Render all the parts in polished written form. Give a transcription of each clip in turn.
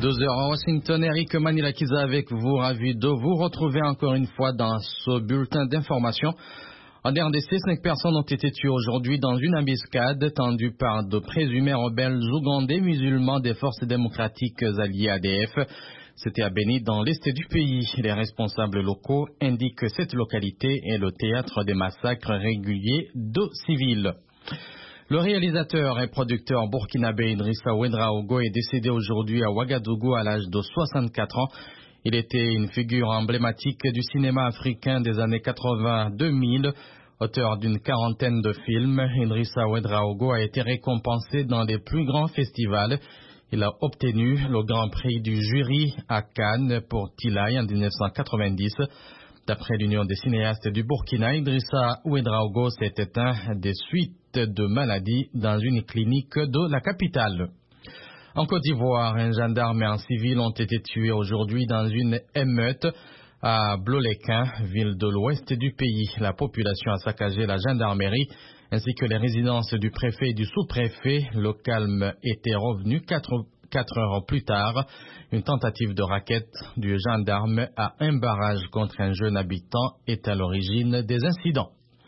12h à Washington, Eric Manilakiza avec vous, ravi de vous retrouver encore une fois dans ce bulletin d'information. En RDC, 5 personnes ont été tuées aujourd'hui dans une embuscade tendue par de présumés rebelles ougandais musulmans des forces démocratiques alliées ADF. C'était à Beni, dans l'est du pays. Les responsables locaux indiquent que cette localité est le théâtre des massacres réguliers de civils. Le réalisateur et producteur burkinabé Idrissa Ouedraogo est décédé aujourd'hui à Ouagadougou à l'âge de 64 ans. Il était une figure emblématique du cinéma africain des années 80-2000. Auteur d'une quarantaine de films, Idrissa Ouedraogo a été récompensé dans les plus grands festivals. Il a obtenu le Grand Prix du jury à Cannes pour Tilaï en 1990. D'après l'Union des cinéastes du Burkina, Idrissa Ouedraogo s'est éteint des suites de maladies dans une clinique de la capitale. En Côte d'Ivoire, un gendarme et un civil ont été tués aujourd'hui dans une émeute à Bloléquin, ville de l'ouest du pays. La population a saccagé la gendarmerie ainsi que les résidences du préfet et du sous-préfet. Le calme était revenu 4 heures plus tard. Une tentative de racket du gendarme à un barrage contre un jeune habitant est à l'origine des incidents.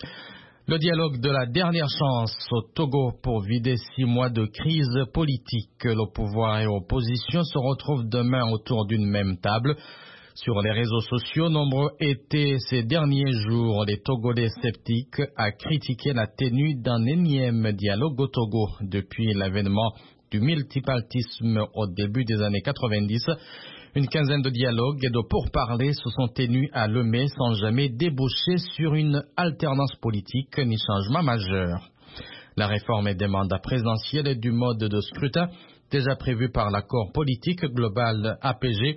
Le dialogue de la dernière chance au Togo pour vider 6 mois de crise politique. Le pouvoir et l'opposition se retrouvent demain autour d'une même table. Sur les réseaux sociaux, nombreux étaient ces derniers jours les Togolais sceptiques à critiquer la tenue d'un énième dialogue au Togo. Depuis l'avènement du multipartisme au début des années 90, une quinzaine de dialogues et de pourparlers se sont tenus à Lemay sans jamais déboucher sur une alternance politique ni changement majeur. La réforme des mandats présidentiels et du mode de scrutin, déjà prévu par l'accord politique global APG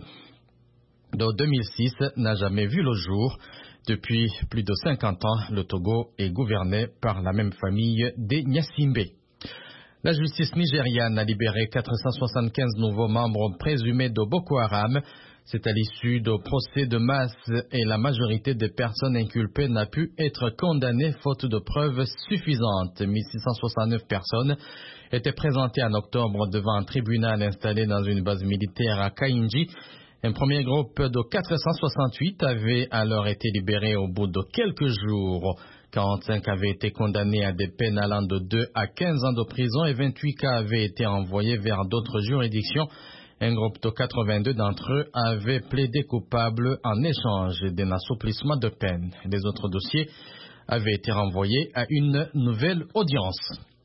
de 2006, n'a jamais vu le jour. Depuis plus de 50 ans, le Togo est gouverné par la même famille des Nyasimbe. La justice nigériane a libéré 475 nouveaux membres présumés de Boko Haram. C'est à l'issue de procès de masse et la majorité des personnes inculpées n'a pu être condamnée faute de preuves suffisantes. 1669 personnes étaient présentées en octobre devant un tribunal installé dans une base militaire à Kainji. Un premier groupe de 468 avait alors été libéré au bout de quelques jours. 45 avaient été condamnés à des peines allant de 2 à 15 ans de prison et 28 cas avaient été envoyés vers d'autres juridictions. Un groupe de 82 d'entre eux avaient plaidé coupable en échange d'un assouplissement de peine. Les autres dossiers avaient été renvoyés à une nouvelle audience.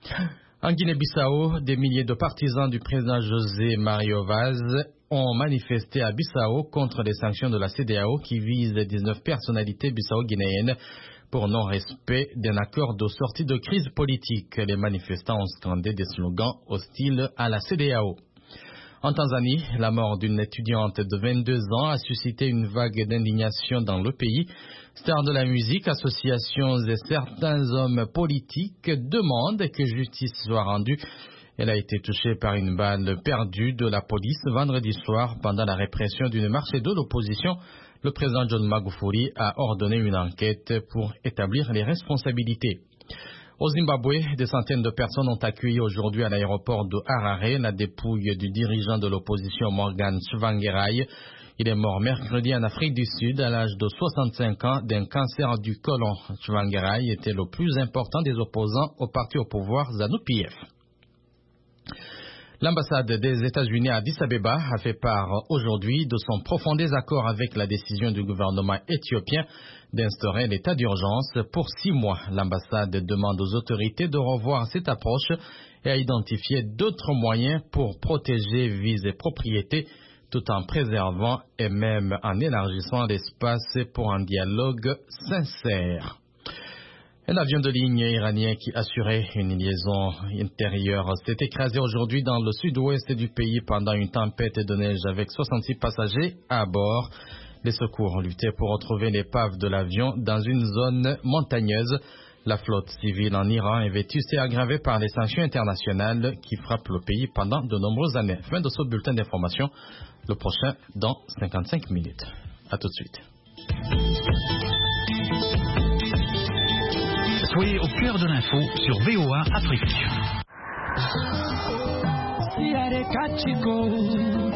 En Guinée-Bissau, des milliers de partisans du président José Mario Vaz ont manifesté à Bissau contre les sanctions de la CEDEAO qui visent 19 personnalités bissau-guinéennes pour non-respect d'un accord de sortie de crise politique. Les manifestants ont scandé des slogans hostiles à la CEDEAO. En Tanzanie, la mort d'une étudiante de 22 ans a suscité une vague d'indignation dans le pays. Stars de la musique, associations et certains hommes politiques demandent que justice soit rendue. Elle a été touchée par une balle perdue de la police vendredi soir pendant la répression d'une marche de l'opposition. Le président John Magufuli a ordonné une enquête pour établir les responsabilités. Au Zimbabwe, des centaines de personnes ont accueilli aujourd'hui à l'aéroport de Harare la dépouille du dirigeant de l'opposition Morgan Tsvangirai. Il est mort mercredi en Afrique du Sud à l'âge de 65 ans d'un cancer du côlon. Tsvangirai était le plus important des opposants au parti au pouvoir ZANU-PF. L'ambassade des États-Unis à Addis Abeba a fait part aujourd'hui de son profond désaccord avec la décision du gouvernement éthiopien d'instaurer l'état d'urgence pour 6 mois. L'ambassade demande aux autorités de revoir cette approche et à identifier d'autres moyens pour protéger vies et propriétés tout en préservant et même en élargissant l'espace pour un dialogue sincère. Un avion de ligne iranien qui assurait une liaison intérieure s'est écrasé aujourd'hui dans le sud-ouest du pays pendant une tempête de neige avec 66 passagers à bord. Les secours luttaient pour retrouver l'épave de l'avion dans une zone montagneuse. La flotte civile en Iran est vétuste et aggravée par les sanctions internationales qui frappent le pays pendant de nombreuses années. Fin de ce bulletin d'information. Le prochain dans 55 minutes. À tout de suite. Soyez au cœur de l'info sur VOA Afrique.